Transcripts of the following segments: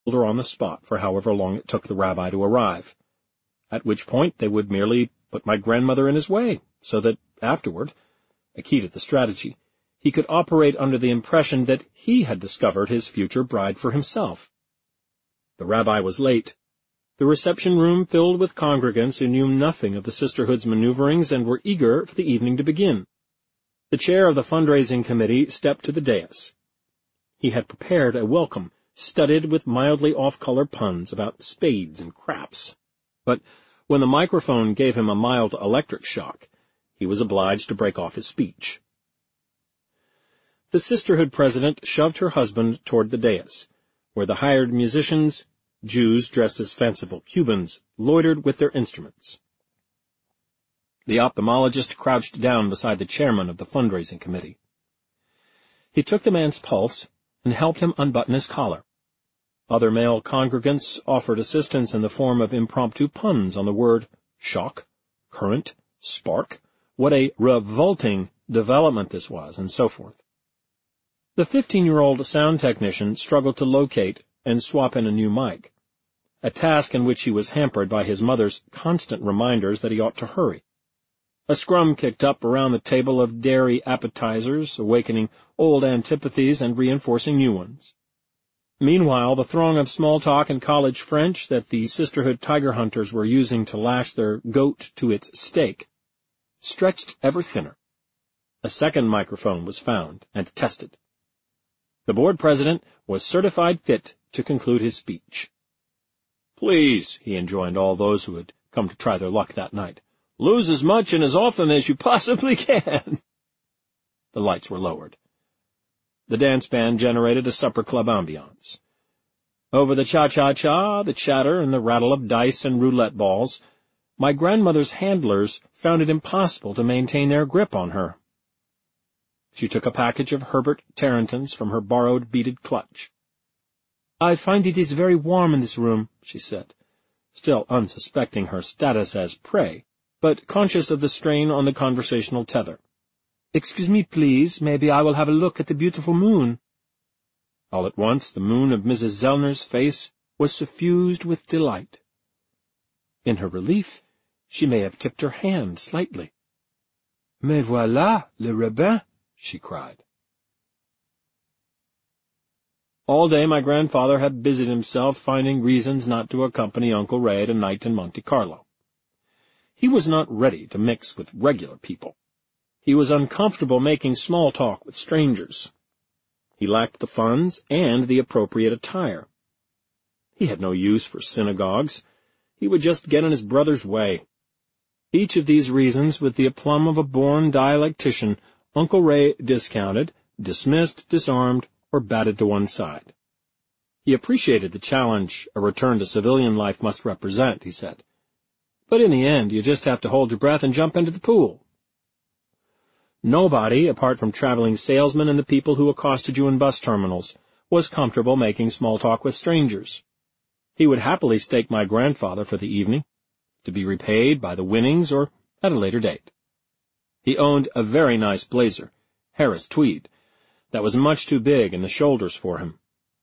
her on the spot for however long it took the rabbi to arrive, at which point they would merely put my grandmother in his way, so that afterward, a key to the strategy, he could operate under the impression that he had discovered his future bride for himself. The rabbi was late. The reception room filled with congregants who knew nothing of the sisterhood's maneuverings and were eager for the evening to begin. The chair of the fundraising committee stepped to the dais. He had prepared a welcome, studded with mildly off-color puns about spades and craps. But when the microphone gave him a mild electric shock, he was obliged to break off his speech. The sisterhood president shoved her husband toward the dais, where the hired musicians, Jews dressed as fanciful Cubans, loitered with their instruments. The ophthalmologist crouched down beside the chairman of the fundraising committee. He took the man's pulse and helped him unbutton his collar. Other male congregants offered assistance in the form of impromptu puns on the word shock, current, spark, what a revolting development this was, and so forth. The 15-year-old sound technician struggled to locate and swap in a new mic, a task in which he was hampered by his mother's constant reminders that he ought to hurry. A scrum kicked up around the table of dairy appetizers, awakening old antipathies and reinforcing new ones. Meanwhile, the throng of small talk and college French that the sisterhood tiger hunters were using to lash their goat to its stake stretched ever thinner. A second microphone was found and tested. The board president was certified fit to conclude his speech. "Please," he enjoined all those who had come to try their luck that night, "lose as much and as often as you possibly can." The lights were lowered. The dance band generated a supper club ambiance. Over the cha-cha-cha, the chatter, and the rattle of dice and roulette balls, my grandmother's handlers found it impossible to maintain their grip on her. She took a package of Herbert Tarrantons from her borrowed beaded clutch. "I find it is very warm in this room," she said, still unsuspecting her status as prey, but conscious of the strain on the conversational tether. "Excuse me, please. Maybe I will have a look at the beautiful moon." All at once the moon of Mrs. Zellner's face was suffused with delight. In her relief, she may have tipped her hand slightly. "Mais voilà, le rabbin!" she cried. All day my grandfather had busied himself finding reasons not to accompany Uncle Ray at a night in Monte Carlo. He was not ready to mix with regular people. He was uncomfortable making small talk with strangers. He lacked the funds and the appropriate attire. He had no use for synagogues. He would just get in his brother's way. Each of these reasons, with the aplomb of a born dialectician, Uncle Ray discounted, dismissed, disarmed, or batted to one side. He appreciated the challenge a return to civilian life must represent, he said. But in the end, you just have to hold your breath and jump into the pool. Nobody, apart from traveling salesmen and the people who accosted you in bus terminals, was comfortable making small talk with strangers. He would happily stake my grandfather for the evening, to be repaid by the winnings or at a later date. He owned a very nice blazer, Harris tweed, that was much too big in the shoulders for him.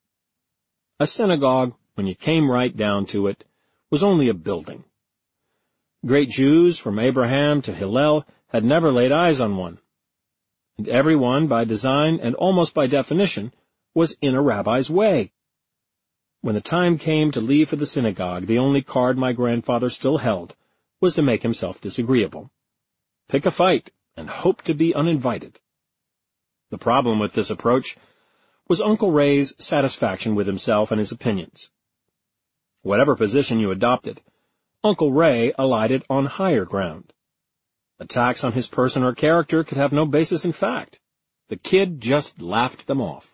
A synagogue, when you came right down to it, was only a building. Great Jews, from Abraham to Hillel, had never laid eyes on one. And everyone, by design and almost by definition, was in a rabbi's way. When the time came to leave for the synagogue, the only card my grandfather still held was to make himself disagreeable. Pick a fight and hope to be uninvited. The problem with this approach was Uncle Ray's satisfaction with himself and his opinions. Whatever position you adopted, Uncle Ray alighted on higher ground. Attacks on his person or character could have no basis in fact. The kid just laughed them off.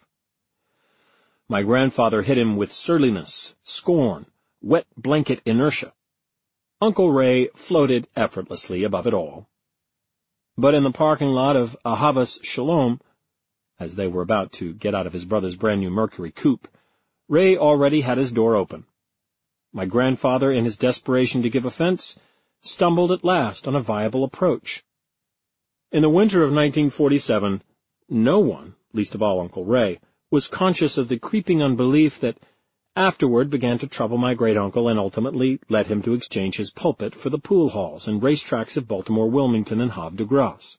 My grandfather hit him with surliness, scorn, wet blanket inertia. Uncle Ray floated effortlessly above it all. But in the parking lot of Ahavas Shalom, as they were about to get out of his brother's brand-new Mercury coupe, Ray already had his door open. My grandfather, in his desperation to give offense, stumbled at last on a viable approach. In the winter of 1947, no one, least of all Uncle Ray, was conscious of the creeping unbelief that, afterward began to trouble my great-uncle and ultimately led him to exchange his pulpit for the pool halls and racetracks of Baltimore, Wilmington, and Havre de Grace.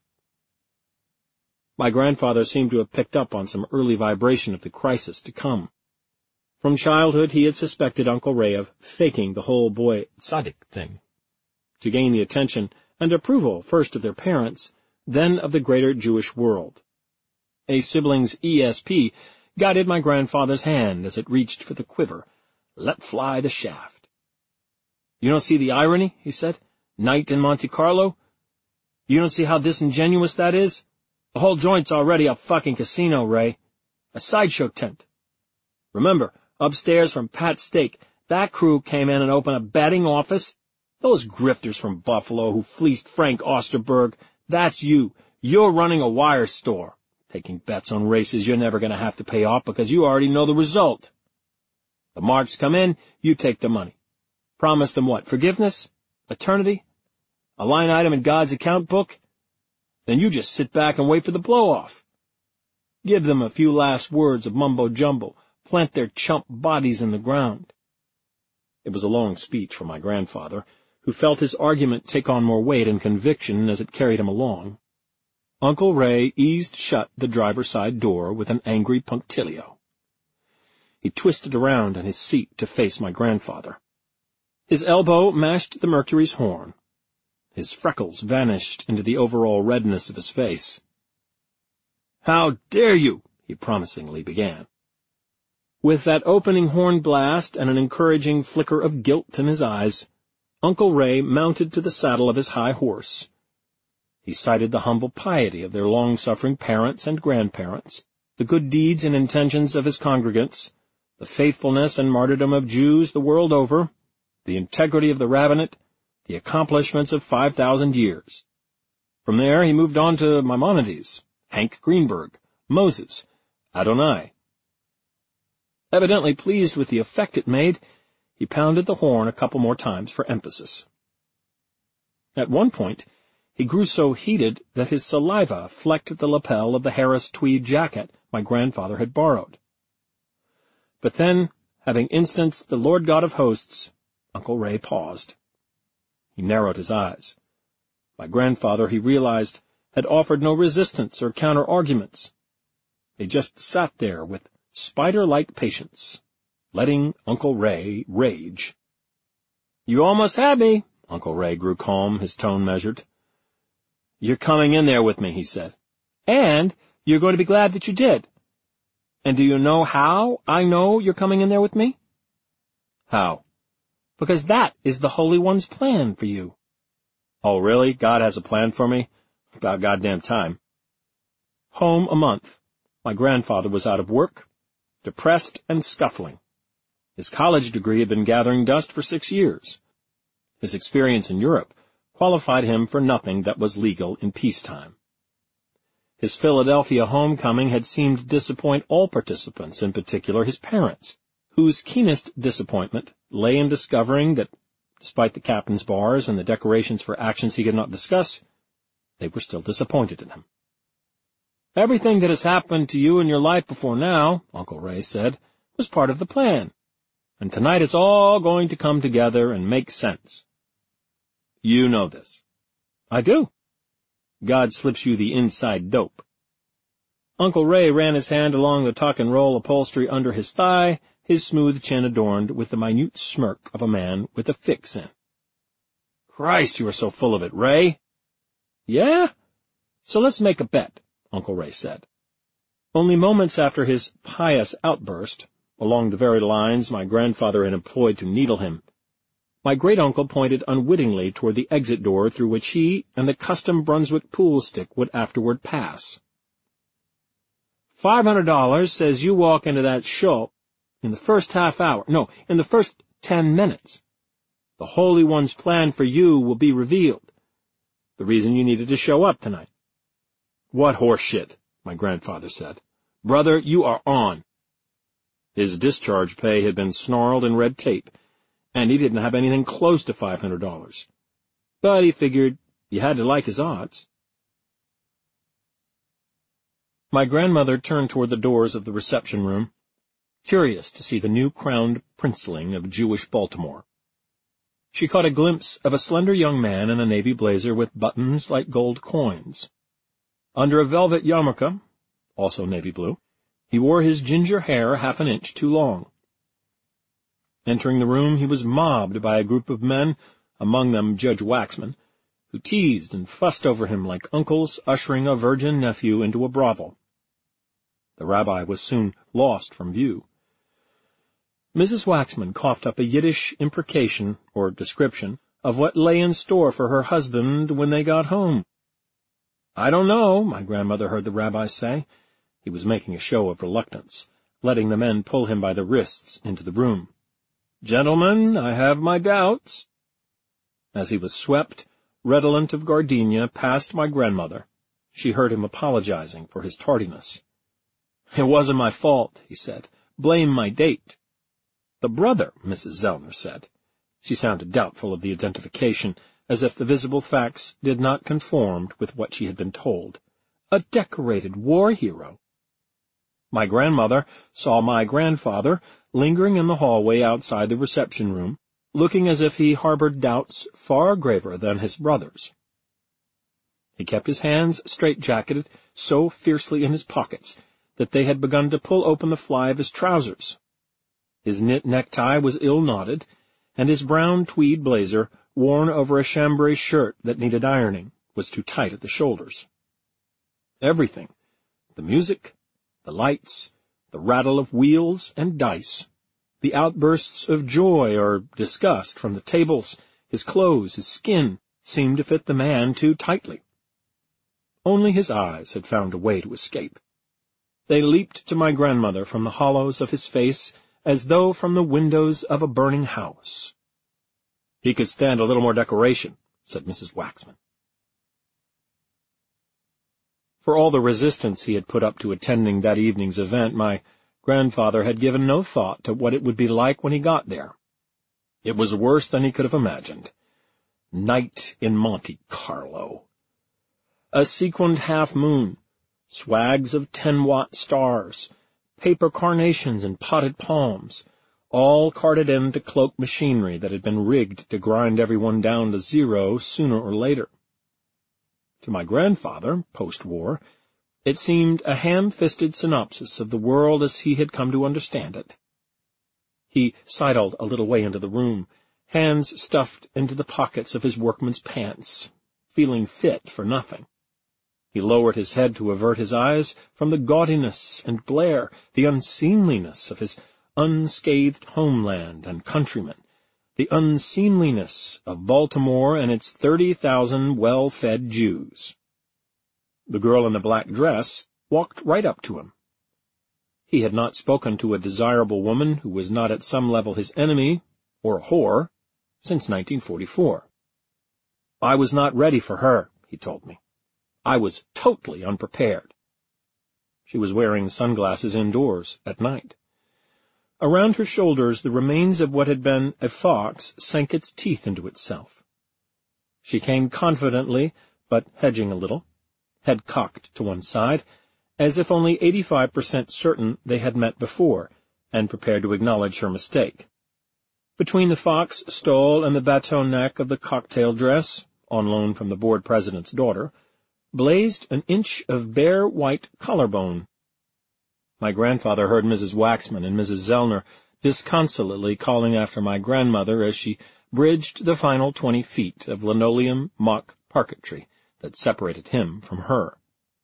My grandfather seemed to have picked up on some early vibration of the crisis to come. From childhood he had suspected Uncle Ray of faking the whole boy tzaddik thing, to gain the attention and approval first of their parents, then of the greater Jewish world. A sibling's ESP guided my grandfather's hand as it reached for the quiver. Let fly the shaft. You don't see the irony, he said. Night in Monte Carlo? You don't see how disingenuous that is? The whole joint's already a fucking casino, Ray. A sideshow tent. Remember, upstairs from Pat's Steak, that crew came in and opened a betting office. Those grifters from Buffalo who fleeced Frank Osterberg, that's you. You're running a wire store, taking bets on races you're never going to have to pay off because you already know the result. The marks come in, you take the money. Promise them what? Forgiveness? Eternity? A line item in God's account book? Then you just sit back and wait for the blow-off. Give them a few last words of mumbo-jumbo, plant their chump bodies in the ground. It was a long speech for my grandfather, who felt his argument take on more weight and conviction as it carried him along. Uncle Ray eased shut the driver's side door with an angry punctilio. He twisted around in his seat to face my grandfather. His elbow mashed the Mercury's horn. His freckles vanished into the overall redness of his face. "How dare you?" he promisingly began. With that opening horn blast and an encouraging flicker of guilt in his eyes, Uncle Ray mounted to the saddle of his high horse. He cited the humble piety of their long-suffering parents and grandparents, the good deeds and intentions of his congregants, the faithfulness and martyrdom of Jews the world over, the integrity of the rabbinate, the accomplishments of 5,000 years. From there he moved on to Maimonides, Hank Greenberg, Moses, Adonai. Evidently pleased with the effect it made, he pounded the horn a couple more times for emphasis. At one point, he grew so heated that his saliva flecked the lapel of the Harris tweed jacket my grandfather had borrowed. But then, having instanced the Lord God of hosts, Uncle Ray paused. He narrowed his eyes. My grandfather, he realized, had offered no resistance or counter-arguments. He just sat there with spider-like patience, letting Uncle Ray rage. "You almost had me." Uncle Ray grew calm, his tone measured. "You're coming in there with me," he said. "And you're going to be glad that you did. And do you know how I know you're coming in there with me?" "How?" "Because that is the Holy One's plan for you." "Oh, really? God has a plan for me? About goddamn time." Home a month. My grandfather was out of work, depressed and scuffling. His college degree had been gathering dust for 6 years. His experience in Europe qualified him for nothing that was legal in peacetime. His Philadelphia homecoming had seemed to disappoint all participants, in particular his parents, whose keenest disappointment lay in discovering that, despite the captain's bars and the decorations for actions he could not discuss, they were still disappointed in him. "Everything that has happened to you in your life before now," Uncle Ray said, "was part of the plan. And tonight it's all going to come together and make sense." "You know this." "I do." "God slips you the inside dope." Uncle Ray ran his hand along the tuck-and-roll upholstery under his thigh, his smooth chin adorned with the minute smirk of a man with a fix in. "Christ, you are so full of it, Ray." "Yeah? So let's make a bet," Uncle Ray said. Only moments after his pious outburst, along the very lines my grandfather had employed to needle him, my great-uncle pointed unwittingly toward the exit door through which he and the custom Brunswick pool stick would afterward pass. $500 says you walk into that show in the first in the first 10 minutes. The Holy One's plan for you will be revealed. The reason you needed to show up tonight." "What horse shit," my grandfather said. "Brother, you are on." His discharge pay had been snarled in red tape, and he didn't have anything close to $500. But he figured you had to like his odds. My grandmother turned toward the doors of the reception room. curious to see the new crowned princeling of Jewish Baltimore. She caught a glimpse of a slender young man in a navy blazer with buttons like gold coins. Under a velvet yarmulke, also navy blue, he wore his ginger hair half an inch too long. Entering the room, he was mobbed by a group of men, among them Judge Waxman, who teased and fussed over him like uncles ushering a virgin nephew into a brothel. The rabbi was soon lost from view. Mrs. Waxman coughed up a Yiddish imprecation or description of what lay in store for her husband when they got home. "I don't know," my grandmother heard the rabbi say. He was making a show of reluctance, letting the men pull him by the wrists into the room. "Gentlemen, I have my doubts." As he was swept, redolent of gardenia, past my grandmother, she heard him apologizing for his tardiness. "It wasn't my fault," he said. "Blame my date." "The brother," Mrs. Zellner said. She sounded doubtful of the identification, as if the visible facts did not conform with what she had been told. "A decorated war hero." My grandmother saw my grandfather lingering in the hallway outside the reception room, looking as if he harbored doubts far graver than his brother's. He kept his hands straight-jacketed so fiercely in his pockets that they had begun to pull open the fly of his trousers. His knit necktie was ill-knotted, and his brown tweed blazer, worn over a chambray shirt that needed ironing, was too tight at the shoulders. Everything, the music, the lights, the rattle of wheels and dice, the outbursts of joy or disgust from the tables, his clothes, his skin, seemed to fit the man too tightly. Only his eyes had found a way to escape. They leaped to my grandmother from the hollows of his face as though from the windows of a burning house. "He could stand a little more decoration," said Mrs. Waxman. For all the resistance he had put up to attending that evening's event, my grandfather had given no thought to what it would be like when he got there. It was worse than he could have imagined. Night in Monte Carlo. A sequined half-moon, swags of 10-watt stars, paper carnations and potted palms, all carted in to cloak machinery that had been rigged to grind everyone down to zero sooner or later. To my grandfather, post-war, it seemed a ham-fisted synopsis of the world as he had come to understand it. He sidled a little way into the room, hands stuffed into the pockets of his workman's pants, feeling fit for nothing. He lowered his head to avert his eyes from the gaudiness and glare, the unseemliness of his unscathed homeland and countrymen, the unseemliness of Baltimore and its 30,000 well-fed Jews. The girl in the black dress walked right up to him. He had not spoken to a desirable woman who was not at some level his enemy, or a whore, since 1944. "I was not ready for her," he told me. "I was totally unprepared." She was wearing sunglasses indoors at night. Around her shoulders, the remains of what had been a fox sank its teeth into itself. She came confidently, but hedging a little, head cocked to one side, as if only 85% certain they had met before, and prepared to acknowledge her mistake. Between the fox stole and the bateau neck of the cocktail dress, on loan from the board president's daughter, blazed an inch of bare white collarbone. My grandfather heard Mrs. Waxman and Mrs. Zellner disconsolately calling after my grandmother as she bridged the final 20 feet of linoleum mock parquetry that separated him from her.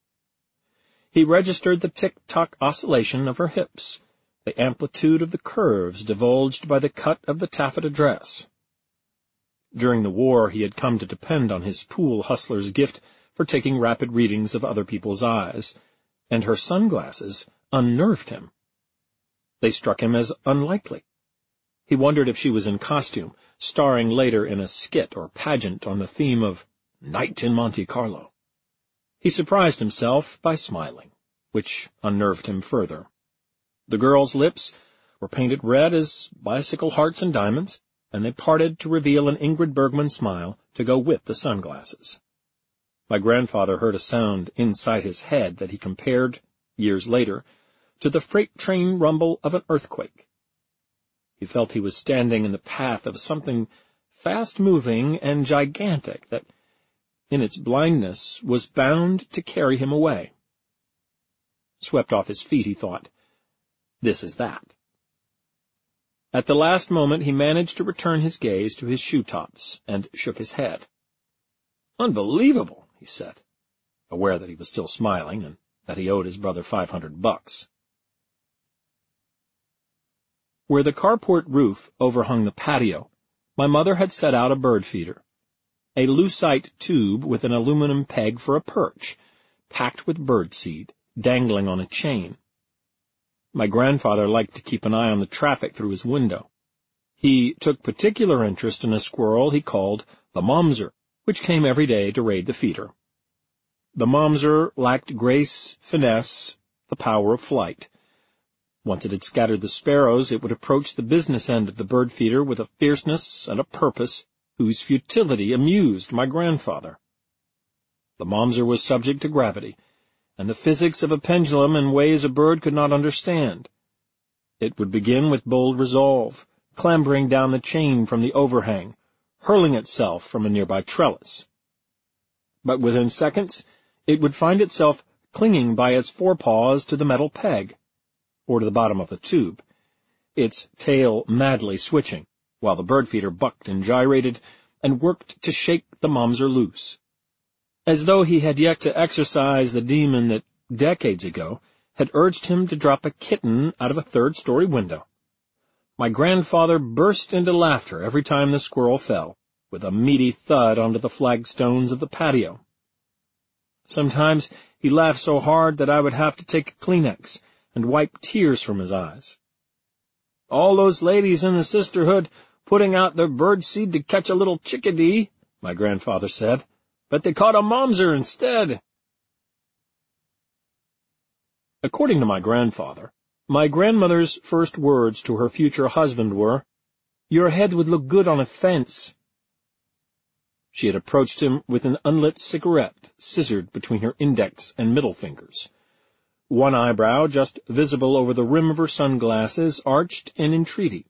He registered the tick-tock oscillation of her hips, the amplitude of the curves divulged by the cut of the taffeta dress. During the war, he had come to depend on his pool hustler's gift for taking rapid readings of other people's eyes, and her sunglasses unnerved him. They struck him as unlikely. He wondered if she was in costume, starring later in a skit or pageant on the theme of Night in Monte Carlo. He surprised himself by smiling, which unnerved him further. The girl's lips were painted red as bicycle hearts and diamonds, and they parted to reveal an Ingrid Bergman smile to go with the sunglasses. My grandfather heard a sound inside his head that he compared, years later, to the freight train rumble of an earthquake. He felt he was standing in the path of something fast-moving and gigantic that, in its blindness, was bound to carry him away. Swept off his feet, he thought, "This is that." At the last moment he managed to return his gaze to his shoe-tops and shook his head. "Unbelievable," he said, aware that he was still smiling and that he owed his brother $500. Where the carport roof overhung the patio, my mother had set out a bird feeder, a lucite tube with an aluminum peg for a perch, packed with bird seed, dangling on a chain. My grandfather liked to keep an eye on the traffic through his window. He took particular interest in a squirrel he called the Momser, which came every day to raid the feeder. The Momser lacked grace, finesse, the power of flight. Once it had scattered the sparrows, it would approach the business end of the bird feeder with a fierceness and a purpose whose futility amused my grandfather. The Momser was subject to gravity, and the physics of a pendulum in ways a bird could not understand. It would begin with bold resolve, clambering down the chain from the overhang, hurling itself from a nearby trellis. But within seconds, it would find itself clinging by its forepaws to the metal peg, or to the bottom of the tube, its tail madly switching, while the bird feeder bucked and gyrated and worked to shake the Momser loose, as though he had yet to exorcise the demon that, decades ago, had urged him to drop a kitten out of a third-story window. My grandfather burst into laughter every time the squirrel fell, with a meaty thud onto the flagstones of the patio. Sometimes he laughed so hard that I would have to take a Kleenex and wipe tears from his eyes. "All those ladies in the sisterhood putting out their bird seed to catch a little chickadee," my grandfather said, "but they caught a Momser instead." According to my grandfather, my grandmother's first words to her future husband were, "Your head would look good on a fence." She had approached him with an unlit cigarette scissored between her index and middle fingers, one eyebrow just visible over the rim of her sunglasses, arched in entreaty.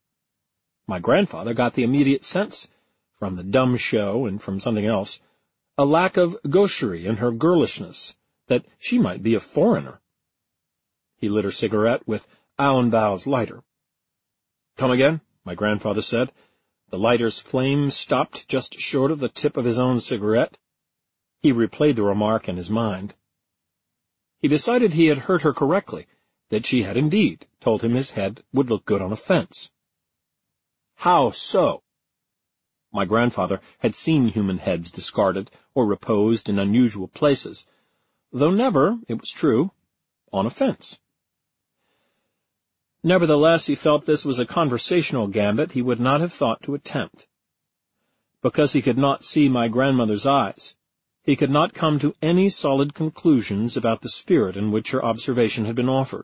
My grandfather got the immediate sense, from the dumb show and from something else, a lack of gaucherie in her girlishness, that she might be a foreigner. He lit her cigarette with Auenbau's lighter. "Come again?" my grandfather said. The lighter's flame stopped just short of the tip of his own cigarette. He replayed the remark in his mind. He decided he had heard her correctly, that she had indeed told him his head would look good on a fence. How so? My grandfather had seen human heads discarded or reposed in unusual places, though never, it was true, on a fence. Nevertheless, he felt this was a conversational gambit he would not have thought to attempt. Because he could not see my grandmother's eyes, he could not come to any solid conclusions about the spirit in which her observation had been offered.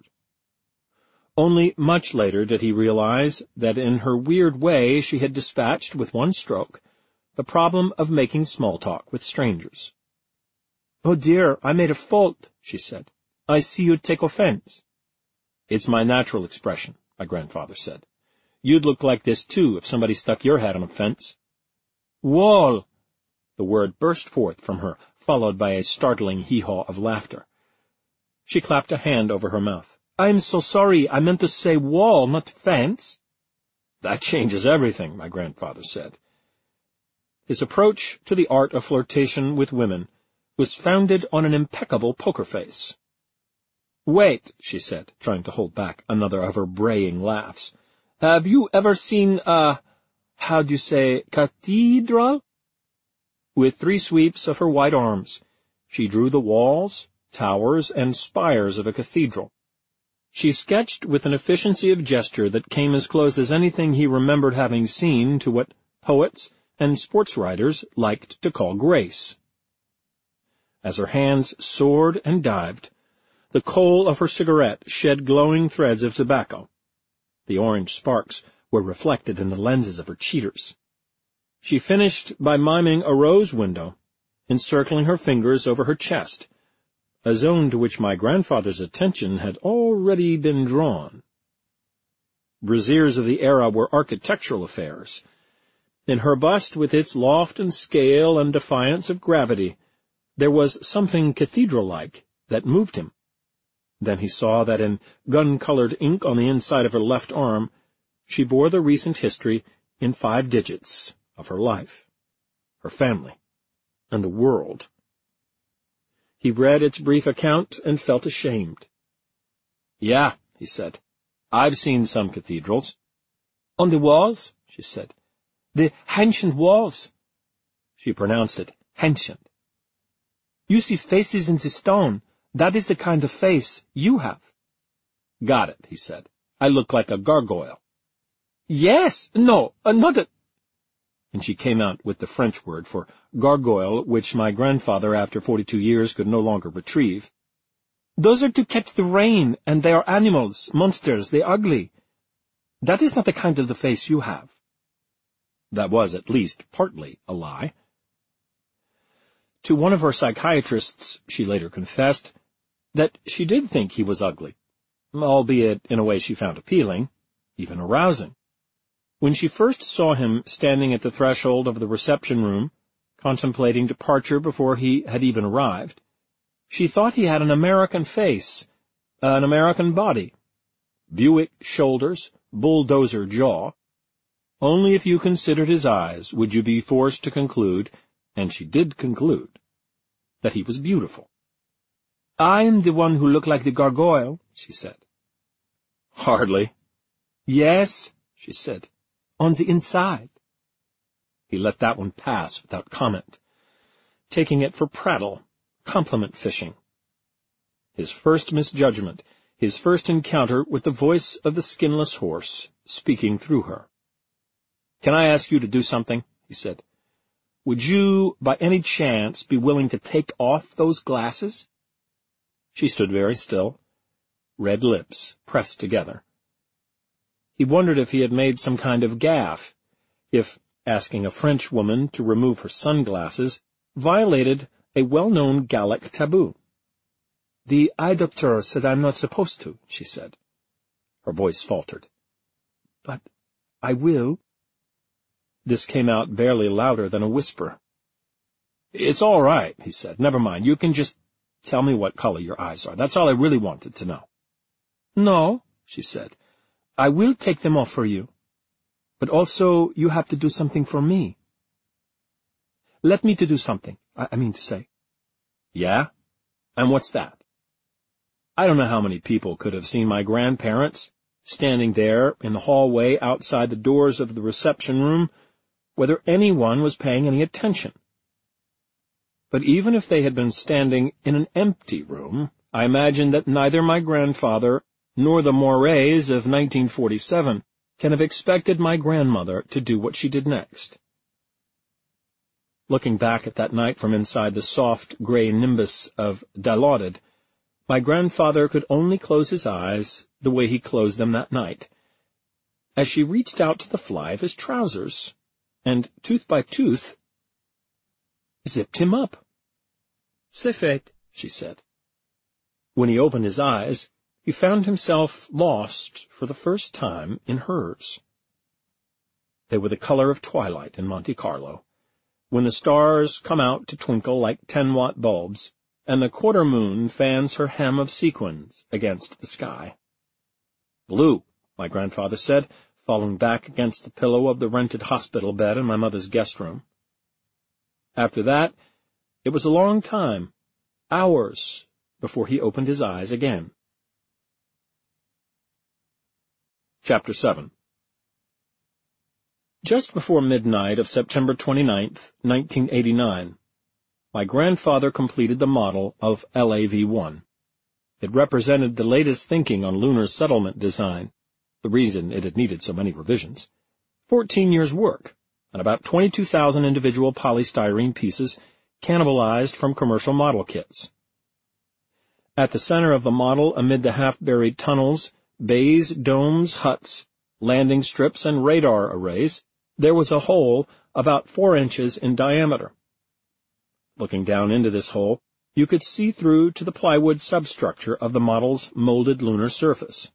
Only much later did he realize that in her weird way she had dispatched, with one stroke, the problem of making small talk with strangers. "Oh dear, I made a fault," she said. "I see you take offense." "It's my natural expression," my grandfather said. "You'd look like this, too, if somebody stuck your head on a fence." "Wall!" The word burst forth from her, followed by a startling hee-haw of laughter. She clapped a hand over her mouth. "I'm so sorry. I meant to say wall, not fence." "That changes everything," my grandfather said. His approach to the art of flirtation with women was founded on an impeccable poker face. "Wait," she said, trying to hold back another of her braying laughs. "Have you ever seen cathedral?" With 3 sweeps of her white arms, she drew the walls, towers, and spires of a cathedral. She sketched with an efficiency of gesture that came as close as anything he remembered having seen to what poets and sports writers liked to call grace. As her hands soared and dived, the coal of her cigarette shed glowing threads of tobacco. The orange sparks were reflected in the lenses of her cheaters. She finished by miming a rose window, encircling her fingers over her chest, a zone to which my grandfather's attention had already been drawn. Braziers of the era were architectural affairs. In her bust, with its loft and scale and defiance of gravity, there was something cathedral-like that moved him. Then he saw that in gun-colored ink on the inside of her left arm, she bore the recent history in 5 digits of her life, her family, and the world. He read its brief account and felt ashamed. "Yeah," he said, "I've seen some cathedrals." "On the walls?" she said. "The ancient walls." She pronounced it ancient. "You see faces in the stone. That is the kind of face you have." "Got it," he said. "I look like a gargoyle." "Yes, no, another—" And she came out with the French word for gargoyle, which my grandfather, after 42 years, could no longer retrieve. "Those are to catch the rain, and they are animals, monsters, they're ugly. That is not the kind of the face you have." That was at least partly a lie. To one of her psychiatrists, she later confessed that she did think he was ugly, albeit in a way she found appealing, even arousing. When she first saw him standing at the threshold of the reception room, contemplating departure before he had even arrived, she thought he had an American face, an American body, Buick shoulders, bulldozer jaw. Only if you considered his eyes would you be forced to conclude, and she did conclude, that he was beautiful. "I am the one who looked like the gargoyle," she said. "Hardly." "Yes," she said, "on the inside." He let that one pass without comment, taking it for prattle, compliment fishing. His first misjudgment, his first encounter with the voice of the skinless horse speaking through her. "Can I ask you to do something?" he said. "Would you, by any chance, be willing to take off those glasses?" She stood very still, red lips pressed together. He wondered if he had made some kind of gaffe, if asking a French woman to remove her sunglasses violated a well-known Gallic taboo. "The eye doctor said I'm not supposed to," she said. Her voice faltered. "But I will." This came out barely louder than a whisper. "It's all right," he said. "Never mind. You can just tell me what color your eyes are. That's all I really wanted to know." "No," she said. "I will take them off for you. But also you have to do something for me." "Let me to do something, I mean to say." "Yeah? And what's that?" I don't know how many people could have seen my grandparents standing there in the hallway outside the doors of the reception room, whether anyone was paying any attention. But even if they had been standing in an empty room, I imagine that neither my grandfather nor the Morays of 1947 can have expected my grandmother to do what she did next. Looking back at that night from inside the soft gray nimbus of Dilaudid, my grandfather could only close his eyes the way he closed them that night, as she reached out to the fly of his trousers, and, tooth by tooth, zipped him up. "C'est fait," she said. When he opened his eyes, he found himself lost for the first time in hers. They were the color of twilight in Monte Carlo, when the stars come out to twinkle like 10-watt bulbs, and the quarter moon fans her hem of sequins against the sky. "Blue," my grandfather said, falling back against the pillow of the rented hospital bed in my mother's guest room. After that, it was a long time, hours, before he opened his eyes again. Chapter 7. Just before midnight of September 29th, 1989, my grandfather completed the model of LAV-1. It represented the latest thinking on lunar settlement design, the reason it had needed so many revisions, 14 years' work, and about 22,000 individual polystyrene pieces cannibalized from commercial model kits. At the center of the model, amid the half-buried tunnels, bays, domes, huts, landing strips, and radar arrays, there was a hole about 4 inches in diameter. Looking down into this hole, you could see through to the plywood substructure of the model's molded lunar surface.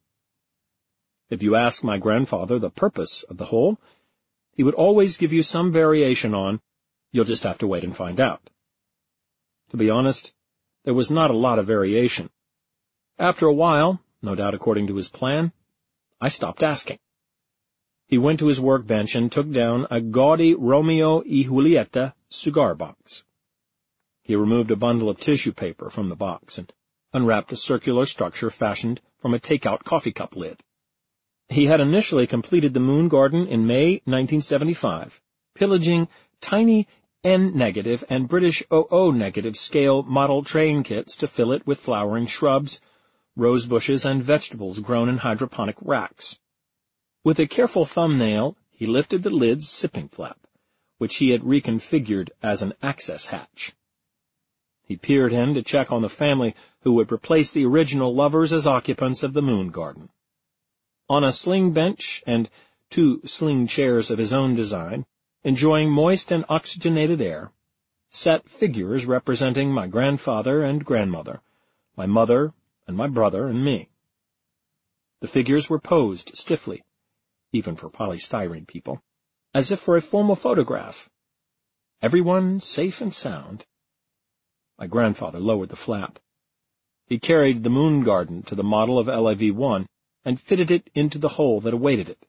If you ask my grandfather the purpose of the hole, he would always give you some variation on, "You'll just have to wait and find out." To be honest, there was not a lot of variation. After a while, no doubt according to his plan, I stopped asking. He went to his workbench and took down a gaudy Romeo y Julieta cigar box. He removed a bundle of tissue paper from the box and unwrapped a circular structure fashioned from a take-out coffee cup lid. He had initially completed the moon garden in May 1975, pillaging tiny N-negative and British OO-negative scale model train kits to fill it with flowering shrubs, rose bushes, and vegetables grown in hydroponic racks. With a careful thumbnail, he lifted the lid's sipping flap, which he had reconfigured as an access hatch. He peered in to check on the family who would replace the original lovers as occupants of the moon garden. On a sling bench and 2 sling chairs of his own design, enjoying moist and oxygenated air, sat figures representing my grandfather and grandmother, my mother and my brother and me. The figures were posed stiffly, even for polystyrene people, as if for a formal photograph. Everyone safe and sound. My grandfather lowered the flap. He carried the moon garden to the model of LAV-1 and fitted it into the hole that awaited it.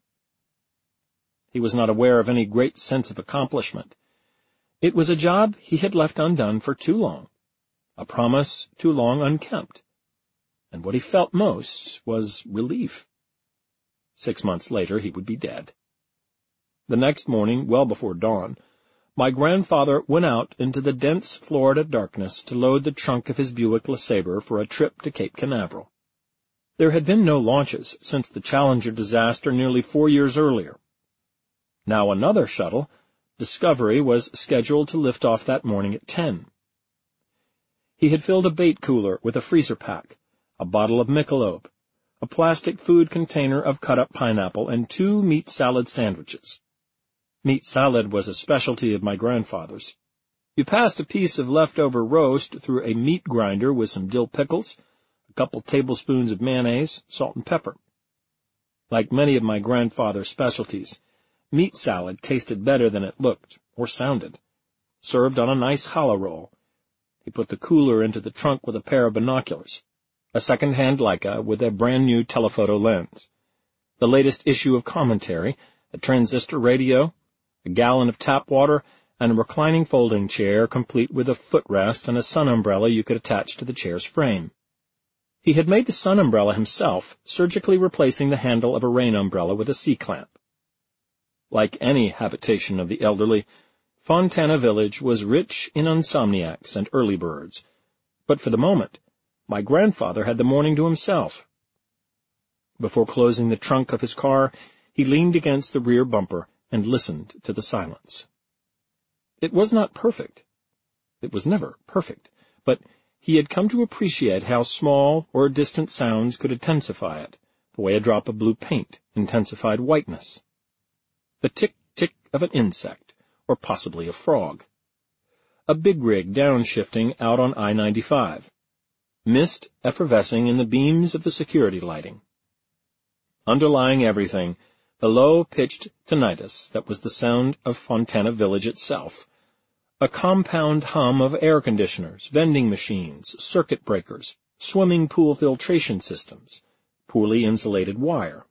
He was not aware of any great sense of accomplishment. It was a job he had left undone for too long, a promise too long unkept, and what he felt most was relief. 6 months later, he would be dead. The next morning, well before dawn, my grandfather went out into the dense Florida darkness to load the trunk of his Buick LeSabre for a trip to Cape Canaveral. There had been no launches since the Challenger disaster nearly 4 years earlier. Now another shuttle, Discovery, was scheduled to lift off that morning at 10. He had filled a bait cooler with a freezer pack, a bottle of Michelob, a plastic food container of cut-up pineapple, and 2 meat salad sandwiches. Meat salad was a specialty of my grandfather's. You passed a piece of leftover roast through a meat grinder with some dill pickles, a couple tablespoons of mayonnaise, salt and pepper. Like many of my grandfather's specialties, meat salad tasted better than it looked or sounded, served on a nice challah roll. He put the cooler into the trunk with a pair of binoculars, a second-hand Leica with a brand-new telephoto lens, the latest issue of Commentary, a transistor radio, a gallon of tap water, and a reclining folding chair complete with a footrest and a sun umbrella you could attach to the chair's frame. He had made the sun umbrella himself, surgically replacing the handle of a rain umbrella with a C-clamp. Like any habitation of the elderly, Fontana Village was rich in insomniacs and early birds, but for the moment, my grandfather had the morning to himself. Before closing the trunk of his car, he leaned against the rear bumper and listened to the silence. It was not perfect. It was never perfect, but he had come to appreciate how small or distant sounds could intensify it, the way a drop of blue paint intensified whiteness. The tick-tick of an insect, or possibly a frog. A big rig downshifting out on I-95. Mist effervescing in the beams of the security lighting. Underlying everything, the low-pitched tinnitus that was the sound of Fontana Village itself. A compound hum of air conditioners, vending machines, circuit breakers, swimming pool filtration systems, poorly insulated wire.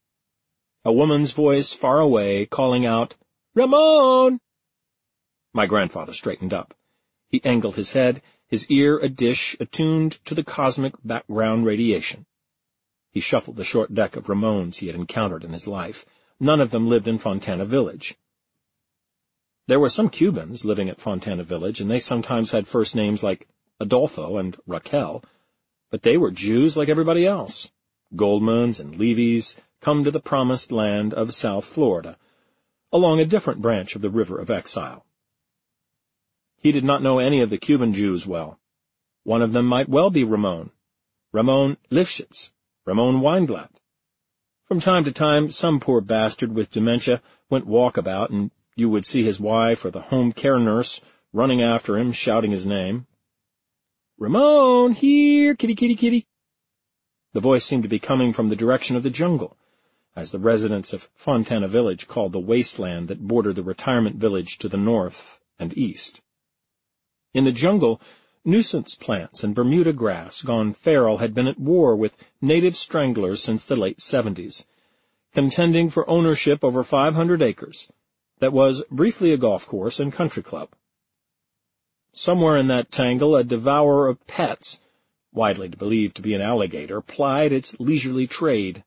A woman's voice far away calling out, "Ramon!" My grandfather straightened up. He angled his head, his ear a dish attuned to the cosmic background radiation. He shuffled the short deck of Ramones he had encountered in his life. None of them lived in Fontana Village. There were some Cubans living at Fontana Village, and they sometimes had first names like Adolfo and Raquel, but they were Jews like everybody else. Goldmans and Levies come to the promised land of South Florida, along a different branch of the River of Exile. He did not know any of the Cuban Jews well. One of them might well be Ramon Lifshitz, Ramon Weinblatt. From time to time, some poor bastard with dementia went walkabout, and you would see his wife or the home care nurse running after him, shouting his name. "Ramon, here, kitty, kitty, kitty." The voice seemed to be coming from the direction of the jungle, as the residents of Fontana Village called the wasteland that bordered the retirement village to the north and east. In the jungle, nuisance plants and Bermuda grass gone feral had been at war with native stranglers since the late 70s, contending for ownership over 500 acres that was briefly a golf course and country club. Somewhere in that tangle, a devourer of pets, widely believed to be an alligator, plied its leisurely trade.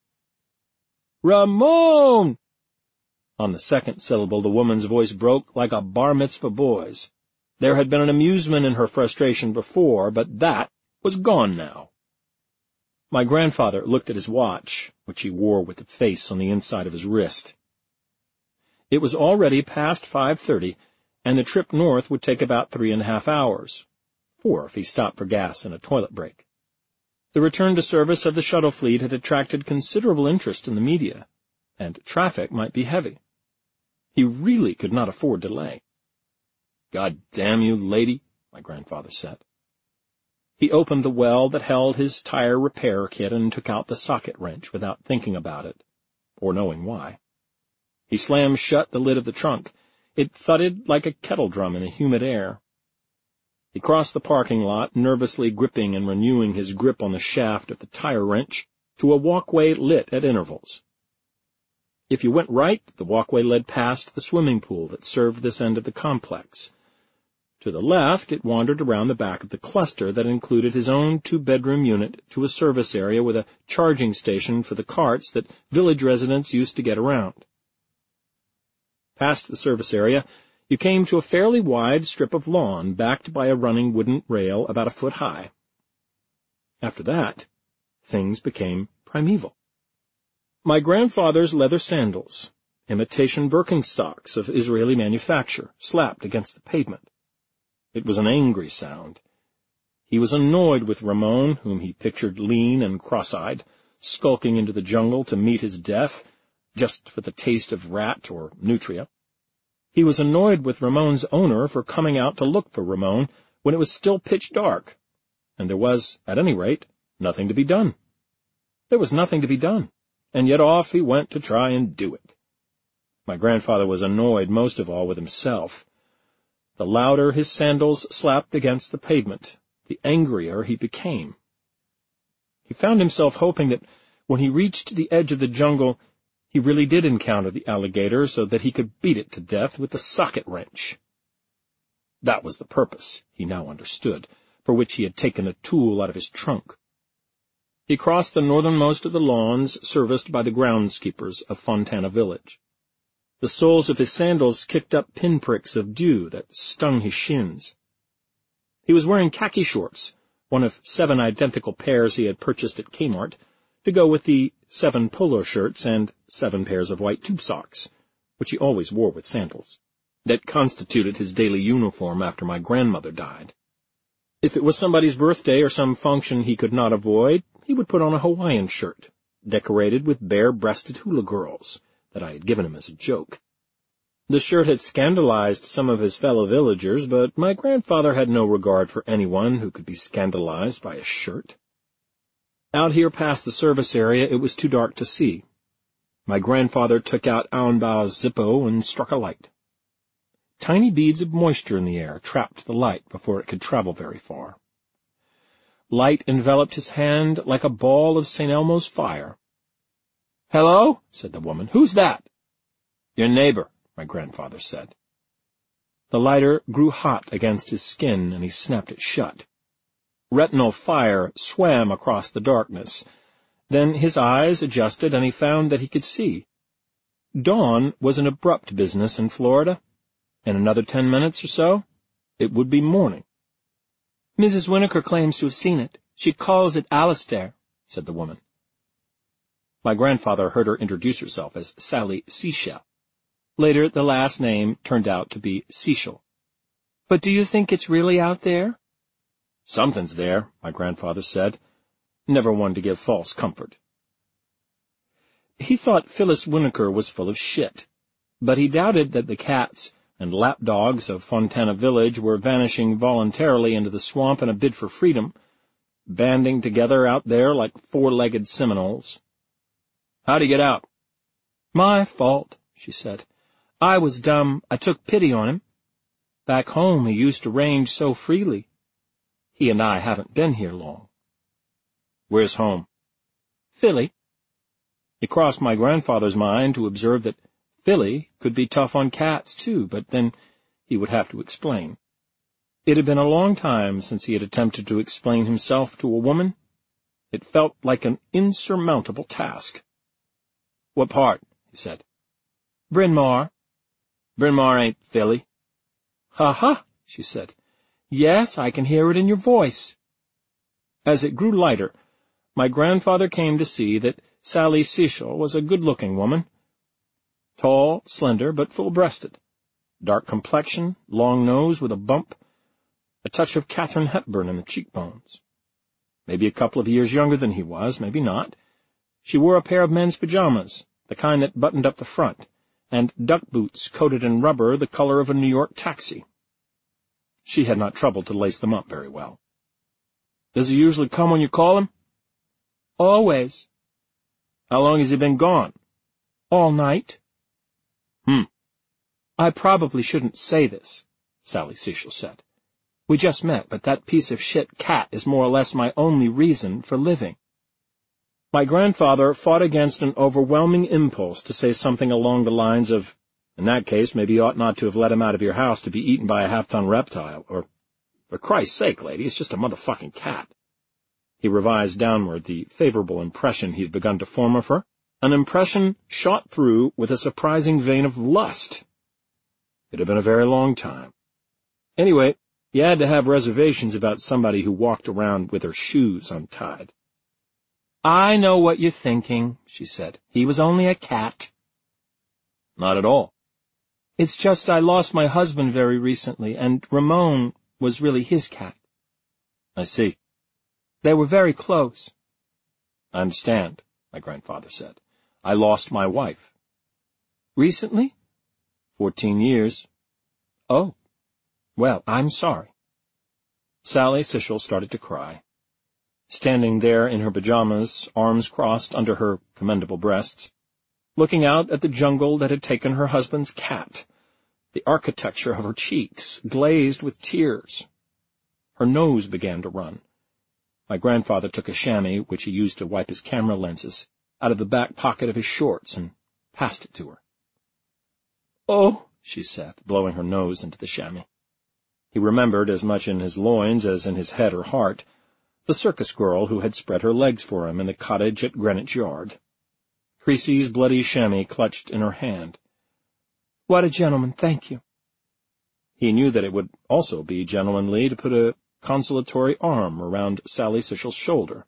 "Ramon!" On the second syllable, the woman's voice broke like a bar mitzvah boy's. There had been an amusement in her frustration before, but that was gone now. My grandfather looked at his watch, which he wore with the face on the inside of his wrist. It was already past 5:30, and the trip north would take about 3.5 hours, 4 if he stopped for gas and a toilet break. The return to service of the shuttle fleet had attracted considerable interest in the media, and traffic might be heavy. He really could not afford delay. "God damn you, lady," my grandfather said. He opened the well that held his tire repair kit and took out the socket wrench without thinking about it, or knowing why. He slammed shut the lid of the trunk. It thudded like a kettle drum in the humid air. He crossed the parking lot, nervously gripping and renewing his grip on the shaft of the tire wrench, to a walkway lit at intervals. If you went right, the walkway led past the swimming pool that served this end of the complex. To the left, it wandered around the back of the cluster that included his own 2-bedroom unit to a service area with a charging station for the carts that village residents used to get around. Past the service area, you came to a fairly wide strip of lawn backed by a running wooden rail about 1 foot high. After that, things became primeval. My grandfather's leather sandals, imitation Birkenstocks of Israeli manufacture, slapped against the pavement. It was an angry sound. He was annoyed with Ramon, whom he pictured lean and cross-eyed, skulking into the jungle to meet his death, just for the taste of rat or nutria. He was annoyed with Ramon's owner for coming out to look for Ramon when it was still pitch dark, and there was, at any rate, nothing to be done. There was nothing to be done, and yet off he went to try and do it. My grandfather was annoyed most of all with himself. The louder his sandals slapped against the pavement, the angrier he became. He found himself hoping that when he reached the edge of the jungle, he really did encounter the alligator so that he could beat it to death with the socket wrench. That was the purpose, he now understood, for which he had taken a tool out of his trunk. He crossed the northernmost of the lawns serviced by the groundskeepers of Fontana Village. The soles of his sandals kicked up pinpricks of dew that stung his shins. He was wearing khaki shorts, one of 7 identical pairs he had purchased at Kmart, to go with the 7 polo shirts and 7 pairs of white tube socks, which he always wore with sandals, that constituted his daily uniform after my grandmother died. If it was somebody's birthday or some function he could not avoid, he would put on a Hawaiian shirt, decorated with bare-breasted hula girls, that I had given him as a joke. The shirt had scandalized some of his fellow villagers, but my grandfather had no regard for anyone who could be scandalized by a shirt. Out here past the service area, it was too dark to see. My grandfather took out Auenbau's Zippo and struck a light. Tiny beads of moisture in the air trapped the light before it could travel very far. Light enveloped his hand like a ball of St. Elmo's fire. "Hello?" said the woman. "Who's that?" "Your neighbor," my grandfather said. The lighter grew hot against his skin, and he snapped it shut. Retinal fire swam across the darkness. Then his eyes adjusted, and he found that he could see. Dawn was an abrupt business in Florida. In another 10 minutes or so, it would be morning. "Mrs. Winokur claims to have seen it. She calls it Alistair," said the woman. My grandfather heard her introduce herself as Sally Seashell. Later, the last name turned out to be Cecil. "But do you think it's really out there?" "Something's there," my grandfather said, never one to give false comfort. He thought Phyllis Winokur was full of shit, but he doubted that the cats and lapdogs of Fontana Village were vanishing voluntarily into the swamp in a bid for freedom, banding together out there like four-legged Seminoles. "How'd he get out?" "My fault," she said. "I was dumb. I took pity on him. Back home he used to range so freely. He and I haven't been here long." "Where's home?" "Philly." It crossed my grandfather's mind to observe that Philly could be tough on cats, too, but then he would have to explain. It had been a long time since he had attempted to explain himself to a woman. It felt like an insurmountable task. "What part?" he said. "Bryn Mawr." "Bryn Mawr ain't Philly." "Ha-ha," she said. "Yes, I can hear it in your voice." As it grew lighter, my grandfather came to see that Sally Cecil was a good-looking woman. Tall, slender, but full-breasted. Dark complexion, long nose with a bump, a touch of Katharine Hepburn in the cheekbones. Maybe a couple of years younger than he was, maybe not. She wore a pair of men's pajamas, the kind that buttoned up the front, and duck boots coated in rubber the color of a New York taxi. She had not troubled to lace them up very well. "Does he usually come when you call him?" "Always." "How long has he been gone?" "All night." "I probably shouldn't say this," Sally Cecil said. "We just met, but that piece of shit cat is more or less my only reason for living." My grandfather fought against an overwhelming impulse to say something along the lines of, "In that case, maybe you ought not to have let him out of your house to be eaten by a half-ton reptile," or, "For Christ's sake, lady, it's just a motherfucking cat." He revised downward the favorable impression he had begun to form of her, an impression shot through with a surprising vein of lust. It had been a very long time. Anyway, you had to have reservations about somebody who walked around with her shoes untied. "I know what you're thinking," she said. "He was only a cat." "Not at all." "It's just I lost my husband very recently, and Ramon was really his cat." "I see." "They were very close." "I understand," my grandfather said. "I lost my wife." "Recently?" 14 years. "Oh. Well, I'm sorry." Sally Cecil started to cry. Standing there in her pajamas, arms crossed under her commendable breasts, looking out at the jungle that had taken her husband's cat, the architecture of her cheeks glazed with tears. Her nose began to run. My grandfather took a chamois, which he used to wipe his camera lenses, out of the back pocket of his shorts and passed it to her. "Oh," she said, blowing her nose into the chamois. He remembered, as much in his loins as in his head or heart, the circus girl who had spread her legs for him in the cottage at Greenwich Yard. Creasy's bloody chamois clutched in her hand. "What a gentleman, thank you." He knew that it would also be gentlemanly to put a consolatory arm around Sally Cecil's shoulder.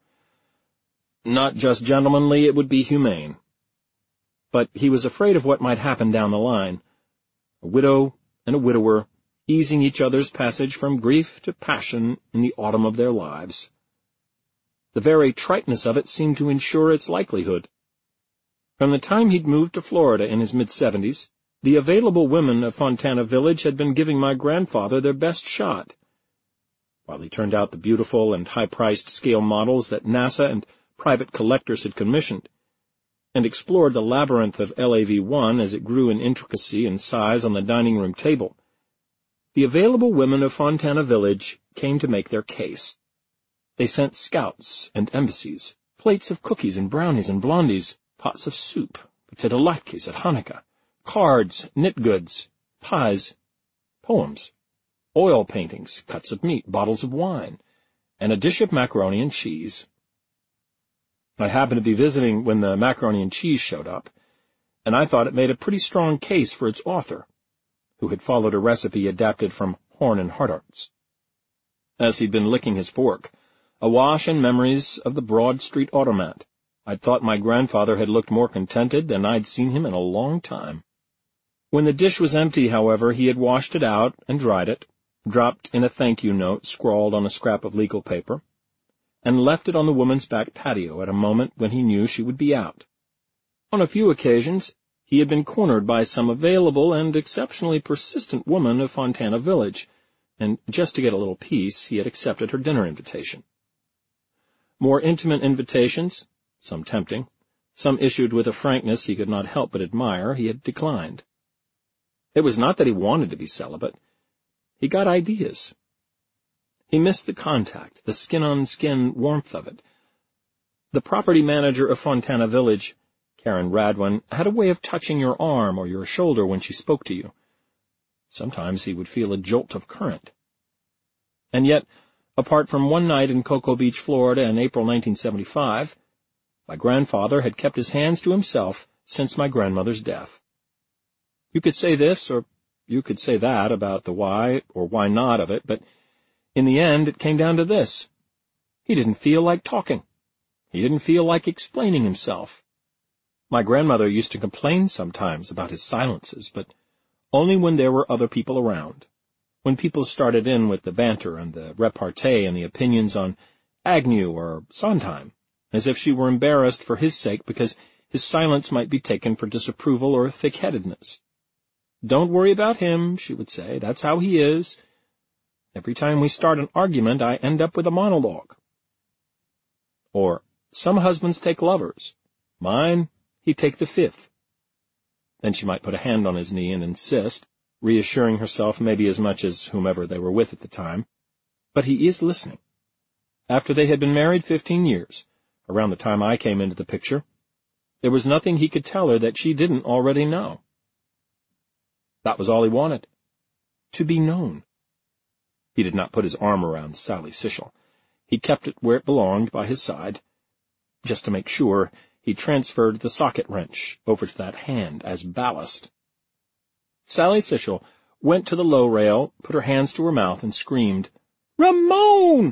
Not just gentlemanly, it would be humane. But he was afraid of what might happen down the line. A widow and a widower, easing each other's passage from grief to passion in the autumn of their lives. The very triteness of it seemed to ensure its likelihood. From the time he'd moved to Florida in his mid-70s, the available women of Fontana Village had been giving my grandfather their best shot. While he turned out the beautiful and high-priced scale models that NASA and private collectors had commissioned, and explored the labyrinth of LAV-1 as it grew in intricacy and size on the dining-room table, the available women of Fontana Village came to make their case. They sent scouts and embassies, plates of cookies and brownies and blondies, pots of soup, potato latkes at Hanukkah, cards, knit goods, pies, poems, oil paintings, cuts of meat, bottles of wine, and a dish of macaroni and cheese. I happened to be visiting when the macaroni and cheese showed up, and I thought it made a pretty strong case for its author, who had followed a recipe adapted from Horn and Hardart's. As he'd been licking his fork, awash in memories of the Broad Street automat, I'd thought my grandfather had looked more contented than I'd seen him in a long time. When the dish was empty, however, he had washed it out and dried it, dropped in a thank-you note scrawled on a scrap of legal paper, and left it on the woman's back patio at a moment when he knew she would be out. On a few occasions, he had been cornered by some available and exceptionally persistent woman of Fontana Village, and just to get a little peace, he had accepted her dinner invitation. More intimate invitations, some tempting, some issued with a frankness he could not help but admire, he had declined. It was not that he wanted to be celibate. He got ideas. He missed the contact, the skin-on-skin warmth of it. The property manager of Fontana Village, Karen Radwin, had a way of touching your arm or your shoulder when she spoke to you. Sometimes he would feel a jolt of current. And yet, apart from one night in Cocoa Beach, Florida in April 1975, my grandfather had kept his hands to himself since my grandmother's death. You could say this, or you could say that about the why or why not of it, but in the end it came down to this. He didn't feel like talking. He didn't feel like explaining himself. My grandmother used to complain sometimes about his silences, but only when there were other people around, when people started in with the banter and the repartee and the opinions on Agnew or Sondheim, as if she were embarrassed for his sake because his silence might be taken for disapproval or thick-headedness. "Don't worry about him," she would say. "That's how he is. Every time we start an argument, I end up with a monologue." Or, "Some husbands take lovers. Mine, he'd take the fifth." Then she might put a hand on his knee and insist, reassuring herself maybe as much as whomever they were with at the time, "But he is listening." After they had been married 15 years, around the time I came into the picture, there was nothing he could tell her that she didn't already know. That was all he wanted, to be known. He did not put his arm around Sally Sichel. He kept it where it belonged, by his side. Just to make sure, he transferred the socket wrench over to that hand as ballast. Sally Sichel went to the low rail, put her hands to her mouth, and screamed, "Ramon!"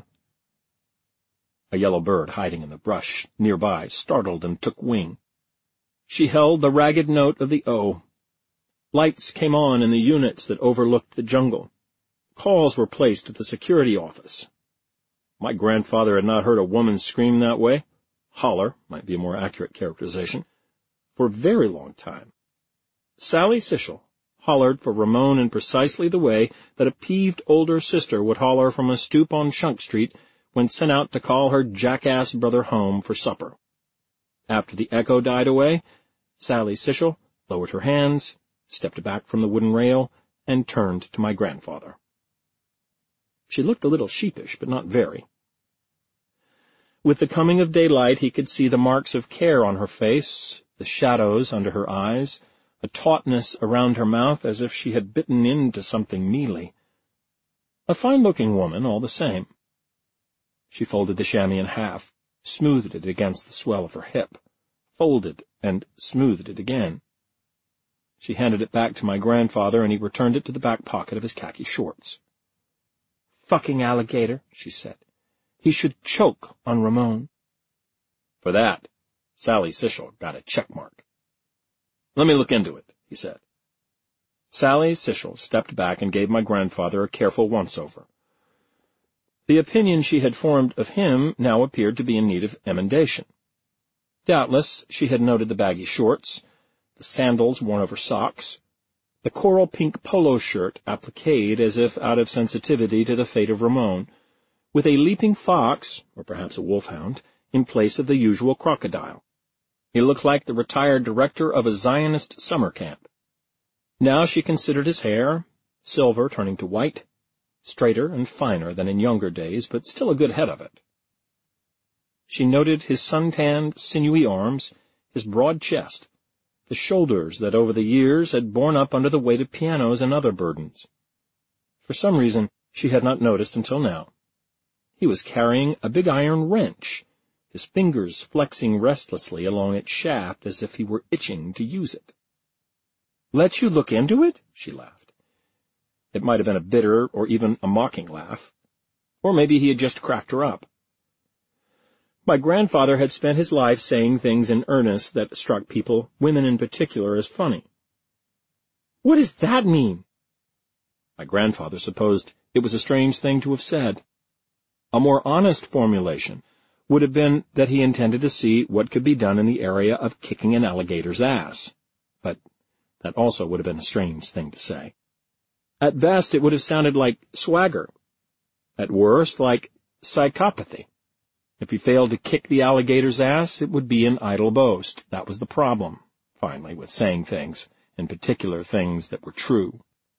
A yellow bird hiding in the brush nearby startled and took wing. She held the ragged note of the O. Lights came on in the units that overlooked the jungle. Calls were placed at the security office. My grandfather had not heard a woman scream that way, holler might be a more accurate characterization, for a very long time. Sally Sichel hollered for Ramon in precisely the way that a peeved older sister would holler from a stoop on Shunk Street when sent out to call her jackass brother home for supper. After the echo died away, Sally Sichel lowered her hands, stepped back from the wooden rail, and turned to my grandfather. She looked a little sheepish, but not very. With the coming of daylight, he could see the marks of care on her face, the shadows under her eyes, a tautness around her mouth as if she had bitten into something mealy. A fine-looking woman, all the same. She folded the chamois in half, smoothed it against the swell of her hip, folded and smoothed it again. She handed it back to my grandfather, and he returned it to the back pocket of his khaki shorts. "Fucking alligator," she said. "He should choke on Ramon." For that, Sally Sichel got a check mark. "Let me look into it," he said. Sally Sichel stepped back and gave my grandfather a careful once-over. The opinion she had formed of him now appeared to be in need of emendation. Doubtless, she had noted the baggy shorts, the sandals worn over socks, the coral pink polo shirt appliqued as if out of sensitivity to the fate of Ramon, with a leaping fox, or perhaps a wolfhound, in place of the usual crocodile. He looked like the retired director of a Zionist summer camp. Now she considered his hair, silver turning to white, straighter and finer than in younger days, but still a good head of it. She noted his sun-tanned, sinewy arms, his broad chest, the shoulders that over the years had borne up under the weight of pianos and other burdens. For some reason, she had not noticed until now. He was carrying a big iron wrench, his fingers flexing restlessly along its shaft as if he were itching to use it. "Let you look into it?" she laughed. It might have been a bitter or even a mocking laugh. Or maybe he had just cracked her up. My grandfather had spent his life saying things in earnest that struck people, women in particular, as funny. "What does that mean?" My grandfather supposed it was a strange thing to have said. A more honest formulation would have been that he intended to see what could be done in the area of kicking an alligator's ass. but that also would have been a strange thing to say. At best, it would have sounded like swagger. At worst, like psychopathy. If he failed to kick the alligator's ass, it would be an idle boast. That was the problem, finally, with saying things, in particular things that were true.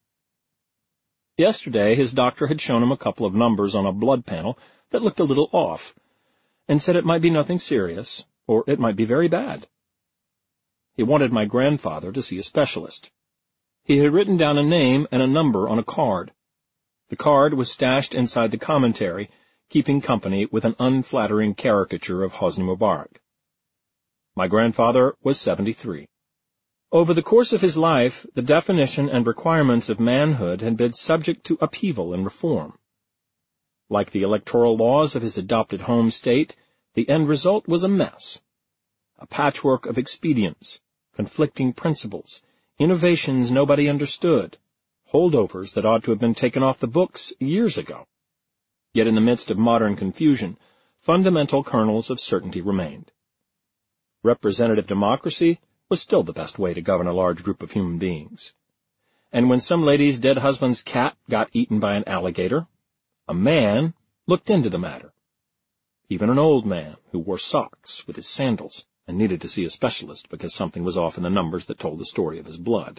Yesterday, his doctor had shown him a couple of numbers on a blood panel that looked a little off, and said it might be nothing serious, or it might be very bad. He wanted my grandfather to see a specialist. He had written down a name and a number on a card. The card was stashed inside the commentary, keeping company with an unflattering caricature of Hosni Mubarak. My grandfather was 73. Over the course of his life, the definition and requirements of manhood had been subject to upheaval and reform. Like the electoral laws of his adopted home state, the end result was a mess. A patchwork of expedients, conflicting principles, innovations nobody understood, holdovers that ought to have been taken off the books years ago. Yet in the midst of modern confusion, fundamental kernels of certainty remained. Representative democracy was still the best way to govern a large group of human beings. And when some lady's dead husband's cat got eaten by an alligator, a man looked into the matter. Even an old man who wore socks with his sandals and needed to see a specialist because something was off in the numbers that told the story of his blood.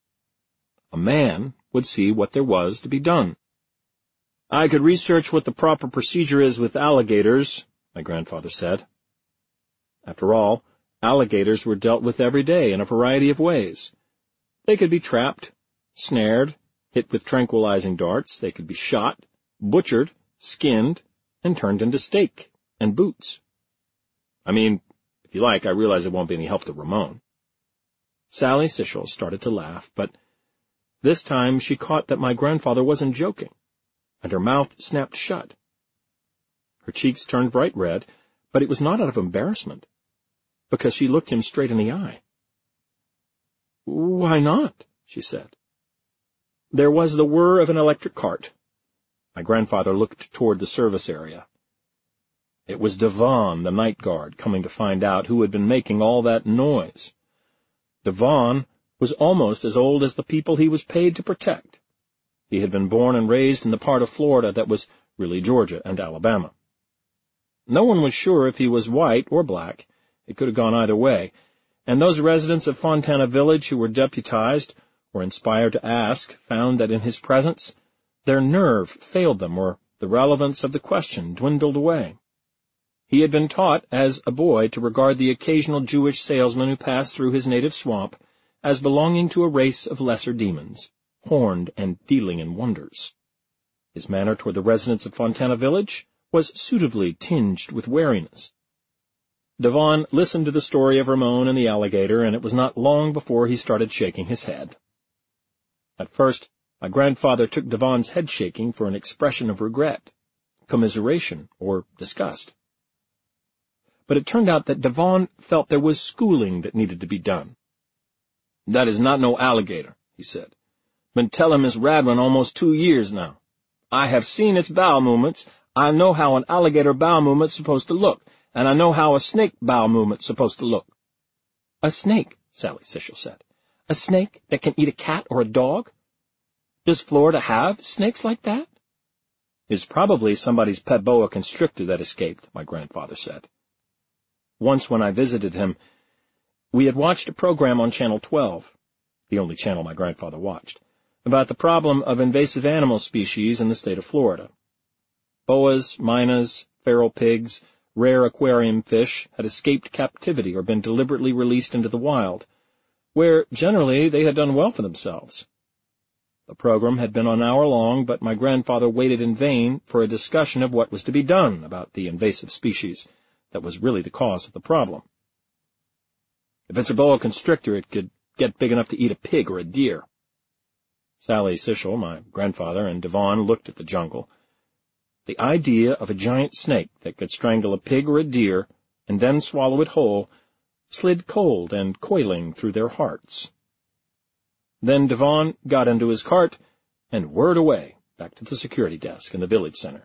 A man would see what there was to be done. "I could research what the proper procedure is with alligators," my grandfather said. After all, alligators were dealt with every day in a variety of ways. They could be trapped, snared, hit with tranquilizing darts. They could be shot, butchered, skinned, and turned into steak and boots. I mean, if you like, I realize it won't be any help to Ramon. Sally Sichel started to laugh, but this time she caught that my grandfather wasn't joking, and her mouth snapped shut. Her cheeks turned bright red, but it was not out of embarrassment, because she looked him straight in the eye. "Why not?" she said. There was the whir of an electric cart. My grandfather looked toward the service area. It was Devon, the night guard, coming to find out who had been making all that noise. Devon was almost as old as the people he was paid to protect. He had been born and raised in the part of Florida that was really Georgia and Alabama. No one was sure if he was white or black. It could have gone either way, and those residents of Fontana Village who were deputized or inspired to ask found that in his presence their nerve failed them or the relevance of the question dwindled away. He had been taught as a boy to regard the occasional Jewish salesman who passed through his native swamp as belonging to a race of lesser demons, horned and dealing in wonders. His manner toward the residents of Fontana Village was suitably tinged with wariness. Devon listened to the story of Ramon and the alligator, and it was not long before he started shaking his head. At first, my grandfather took Devon's head shaking for an expression of regret, commiseration, or disgust. But it turned out that Devon felt there was schooling that needed to be done. "That is not no alligator," he said. "Been telling Miss Radwin almost 2 years now. I have seen its bowel movements. I know how an alligator bowel movement's supposed to look, and I know how a snake bowel movement's supposed to look." "A snake," Sally Sichel said. "A snake that can eat a cat or a dog? Does Florida have snakes like that?" "It's probably somebody's pet boa constrictor that escaped," my grandfather said. Once when I visited him, we had watched a program on Channel 12, the only channel my grandfather watched, about the problem of invasive animal species in the state of Florida. Boas, mynas, feral pigs, rare aquarium fish had escaped captivity or been deliberately released into the wild, where generally they had done well for themselves. The program had been an hour long, but my grandfather waited in vain for a discussion of what was to be done about the invasive species that was really the cause of the problem. "If it's a boa constrictor, it could get big enough to eat a pig or a deer." Sally Sichel, my grandfather, and Devon looked at the jungle. The idea of a giant snake that could strangle a pig or a deer and then swallow it whole slid cold and coiling through their hearts. Then Devon got into his cart and whirred away back to the security desk in the village center.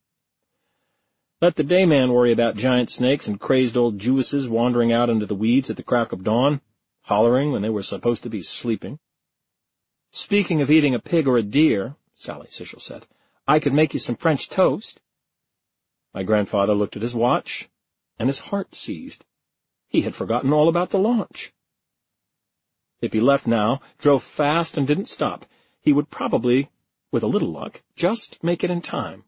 Let the dayman worry about giant snakes and crazed old Jewesses wandering out into the weeds at the crack of dawn. hollering when they were supposed to be sleeping. "Speaking of eating a pig or a deer," Sally Sichel said, "I could make you some French toast." My grandfather looked at his watch, and his heart seized. He had forgotten all about the launch. If he left now, drove fast and didn't stop, he would probably, with a little luck, just make it in time.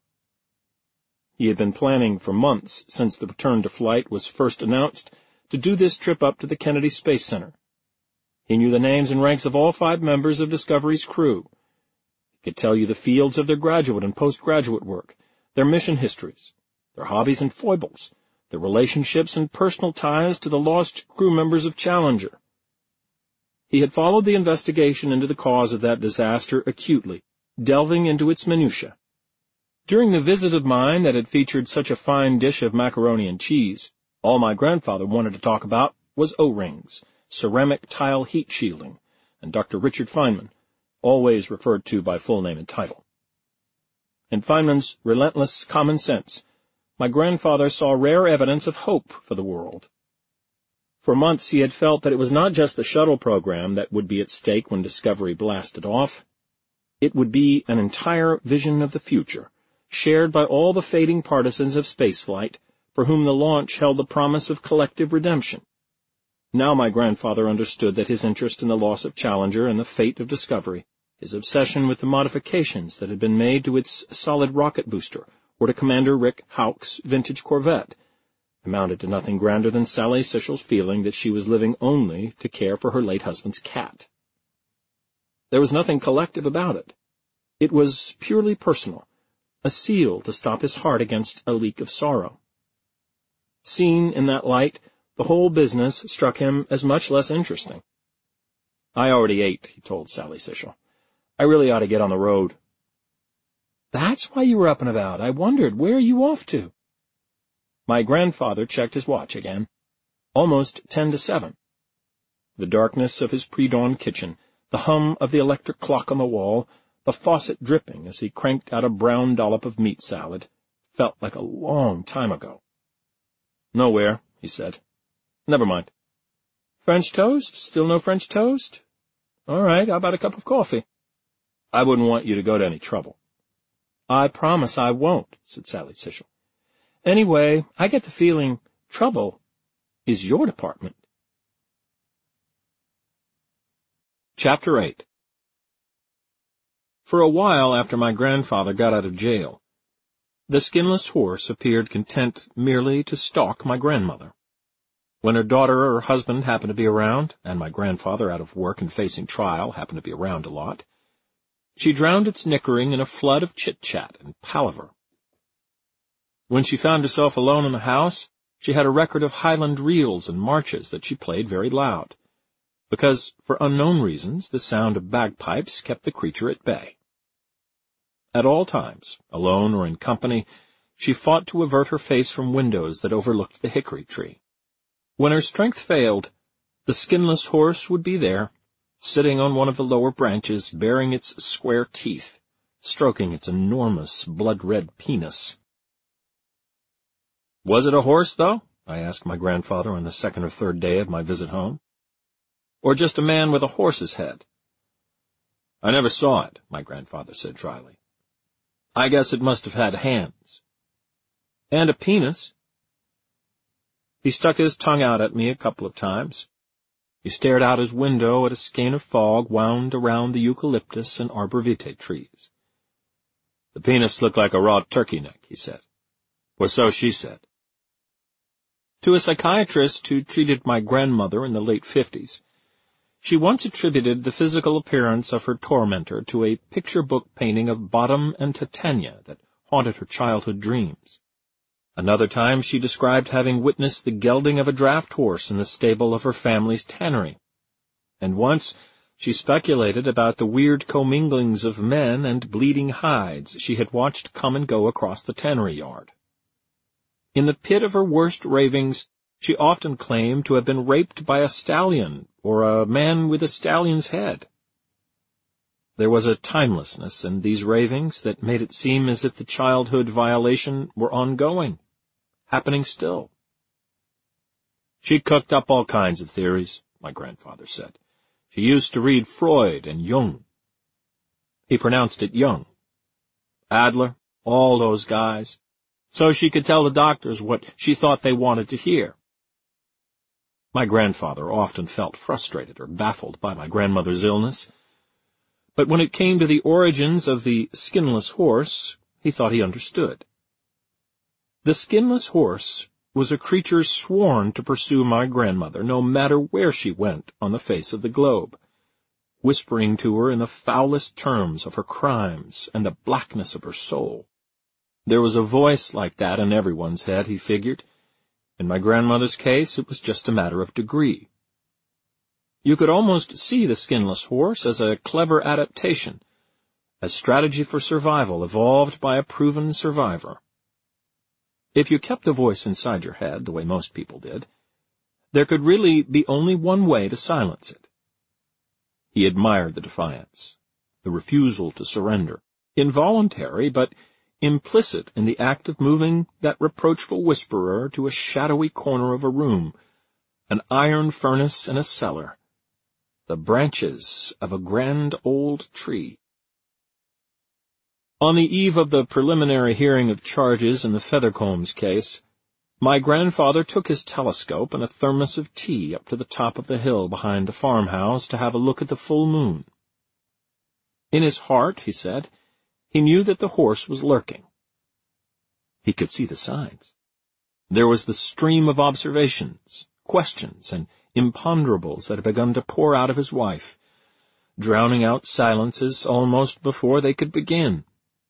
He had been planning for months, since the return to flight was first announced, to do this trip up to the Kennedy Space Center. He knew the names and ranks of all 5 members of Discovery's crew. He could tell you the fields of their graduate and postgraduate work, their mission histories, their hobbies and foibles, their relationships and personal ties to the lost crew members of Challenger. He had followed the investigation into the cause of that disaster acutely, delving into its minutiae. During the visit of mine that had featured such a fine dish of macaroni and cheese, all my grandfather wanted to talk about was O-rings, ceramic tile heat shielding, and Dr. Richard Feynman, always referred to by full name and title. In Feynman's relentless common sense, my grandfather saw rare evidence of hope for the world. For months he had felt that it was not just the shuttle program that would be at stake when Discovery blasted off. It would be an entire vision of the future, shared by all the fading partisans of spaceflight, for whom the launch held the promise of collective redemption. Now my grandfather understood that his interest in the loss of Challenger and the fate of Discovery, his obsession with the modifications that had been made to its solid rocket booster or to Commander Rick Houck's vintage Corvette, amounted to nothing grander than Sally Sichel's feeling that she was living only to care for her late husband's cat. There was nothing collective about it. It was purely personal, a seal to stop his heart against a leak of sorrow. Seen in that light, the whole business struck him as much less interesting. "I already ate," he told Sally Sichel. "I really ought to get on the road." "That's why you were up and about. I wondered, where are you off to?" My grandfather checked his watch again. Almost 10 to 7. The darkness of his pre-dawn kitchen, the hum of the electric clock on the wall, the faucet dripping as he cranked out a brown dollop of meat salad, felt like a long time ago. "Nowhere," he said. "Never mind." "French toast? Still no French toast? All right, how about a cup of coffee?" "I wouldn't want you to go to any trouble." "I promise I won't," said Sally Sichel. "Anyway, I get the feeling trouble is your department." Chapter 8. For a while after my grandfather got out of jail, the skinless horse appeared content merely to stalk my grandmother. When her daughter or her husband happened to be around, and my grandfather, out of work and facing trial, happened to be around a lot, she drowned its nickering in a flood of chit-chat and palaver. When she found herself alone in the house, she had a record of Highland reels and marches that she played very loud, because, for unknown reasons, the sound of bagpipes kept the creature at bay. At all times, alone or in company, she fought to avert her face from windows that overlooked the hickory tree. When her strength failed, the skinless horse would be there, sitting on one of the lower branches, baring its square teeth, stroking its enormous blood-red penis. "Was it a horse, though?" I asked my grandfather on the 2nd or 3rd day of my visit home. "Or just a man with a horse's head?" "I never saw it," my grandfather said dryly. "I guess it must have had hands." "And a penis." He stuck his tongue out at me a couple of times. He stared out his window at a skein of fog wound around the eucalyptus and arbor vitae trees. "The penis looked like a raw turkey neck," he said. Or so she said. To a psychiatrist who treated my grandmother in the late 50s, she once attributed the physical appearance of her tormentor to a picture book painting of Bottom and Titania that haunted her childhood dreams. Another time she described having witnessed the gelding of a draft horse in the stable of her family's tannery. And once she speculated about the weird comminglings of men and bleeding hides she had watched come and go across the tannery yard. In the pit of her worst ravings, she often claimed to have been raped by a stallion or a man with a stallion's head. There was a timelessness in these ravings that made it seem as if the childhood violation were ongoing, happening still. She cooked up all kinds of theories, my grandfather said. She used to read Freud and Jung. He pronounced it Jung. Adler, all those guys. So she could tell the doctors what she thought they wanted to hear. My grandfather often felt frustrated or baffled by my grandmother's illness. But when it came to the origins of the skinless horse, he thought he understood. The skinless horse was a creature sworn to pursue my grandmother no matter where she went on the face of the globe, whispering to her in the foulest terms of her crimes and the blackness of her soul. There was a voice like that in everyone's head, he figured. In my grandmother's case, it was just a matter of degree. You could almost see the skinless horse as a clever adaptation, a strategy for survival evolved by a proven survivor. If you kept the voice inside your head, the way most people did, there could really be only one way to silence it. He admired the defiance, the refusal to surrender, involuntary but implicit in the act of moving that reproachful whisperer to a shadowy corner of a room, an iron furnace in a cellar, the branches of a grand old tree. On the eve of the preliminary hearing of charges in the Feathercombs case, my grandfather took his telescope and a thermos of tea up to the top of the hill behind the farmhouse to have a look at the full moon. In his heart, he said, he knew that the horse was lurking. He could see the signs. There was the stream of observations, questions, and imponderables that had begun to pour out of his wife, drowning out silences almost before they could begin.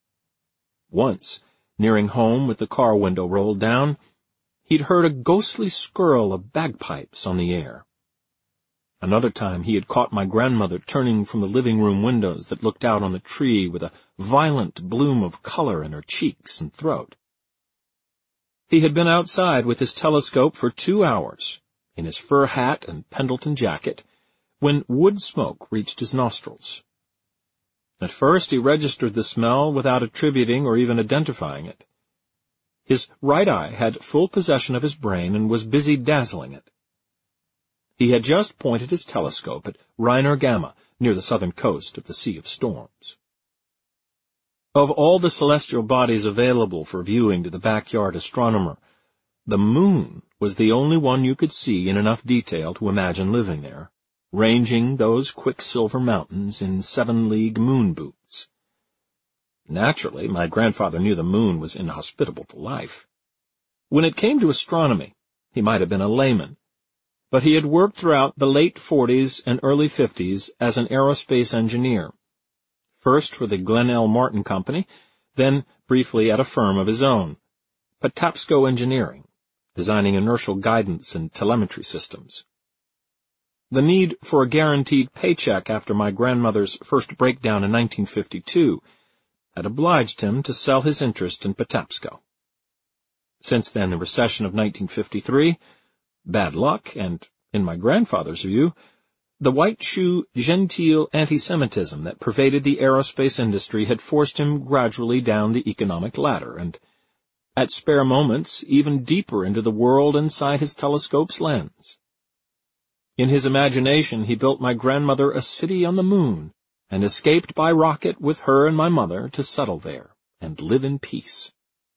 Once, nearing home with the car window rolled down, he'd heard a ghostly skirl of bagpipes on the air. Another time he had caught my grandmother turning from the living-room windows that looked out on the tree with a violent bloom of color in her cheeks and throat. He had been outside with his telescope for 2 hours, in his fur hat and Pendleton jacket, when wood smoke reached his nostrils. At first he registered the smell without attributing or even identifying it. His right eye had full possession of his brain and was busy dazzling it. He had just pointed his telescope at Reiner Gamma, near the southern coast of the Sea of Storms. Of all the celestial bodies available for viewing to the backyard astronomer, the moon was the only one you could see in enough detail to imagine living there, ranging those Quicksilver Mountains in 7-league moon boots. Naturally, my grandfather knew the moon was inhospitable to life. When it came to astronomy, he might have been a layman, but he had worked throughout the late 40s and early 50s as an aerospace engineer, first for the Glenn L. Martin Company, then briefly at a firm of his own, Patapsco Engineering, designing inertial guidance and telemetry systems. The need for a guaranteed paycheck after my grandmother's first breakdown in 1952 had obliged him to sell his interest in Patapsco. Since then, the recession of 1953, bad luck, and, in my grandfather's view, the white-shoe, genteel anti-Semitism that pervaded the aerospace industry had forced him gradually down the economic ladder, and, at spare moments, even deeper into the world inside his telescope's lens. In his imagination, he built my grandmother a city on the moon, and escaped by rocket with her and my mother to settle there and live in peace.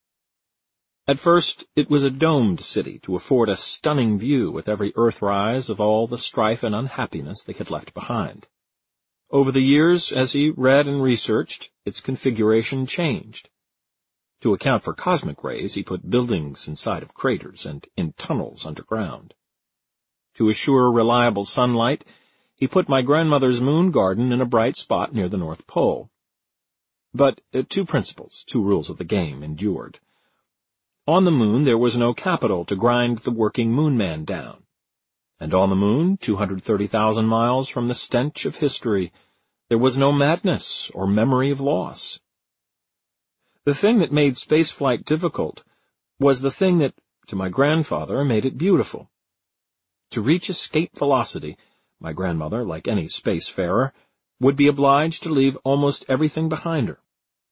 At first, it was a domed city to afford a stunning view with every earthrise of all the strife and unhappiness they had left behind. Over the years, as he read and researched, its configuration changed. To account for cosmic rays, he put buildings inside of craters and in tunnels underground. To assure reliable sunlight, he put my grandmother's moon garden in a bright spot near the North Pole. But 2 principles, 2 rules of the game, endured. On the moon there was no capital to grind the working moonman down. And on the moon, 230,000 miles from the stench of history, there was no madness or memory of loss. The thing that made spaceflight difficult was the thing that, to my grandfather, made it beautiful. To reach escape velocity, my grandmother, like any spacefarer, would be obliged to leave almost everything behind her.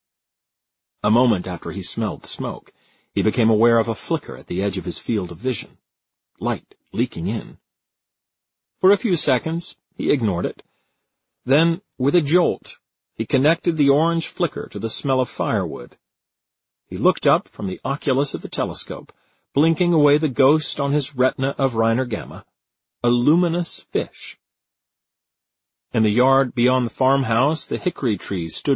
A moment after he smelled smoke, he became aware of a flicker at the edge of his field of vision, light leaking in. For a few seconds, he ignored it. Then, with a jolt, he connected the orange flicker to the smell of firewood. He looked up from the oculus of the telescope, blinking away the ghost on his retina of Reiner Gamma, a luminous fish. In the yard beyond the farmhouse, the hickory trees stood